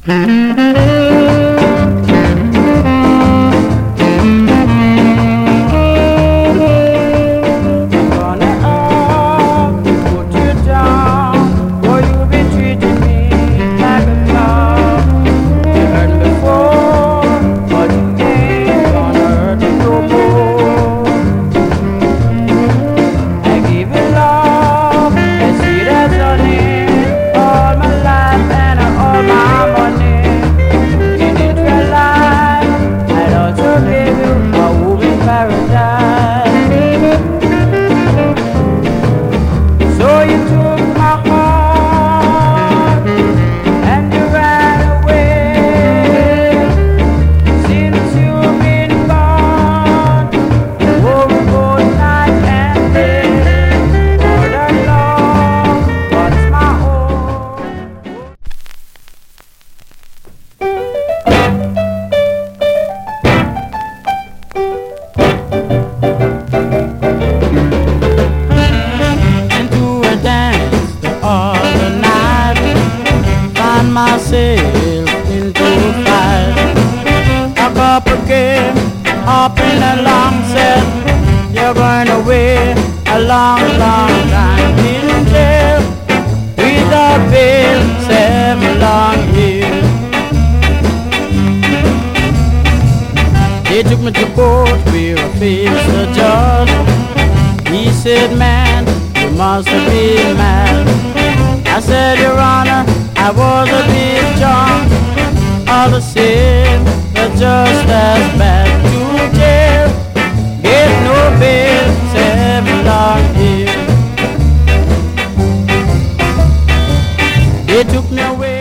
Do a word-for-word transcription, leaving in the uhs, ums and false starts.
Myself into a fight. A couple came up in a long set. You're going away a long, long time in jail without bail, seven long years. They took me to court where I faced the judge. He said, man, you must have been mad. I said, Your Honor, I was a bit drunk. All the same, but just as bad to jail. Get no bail, seven long years. They took me away.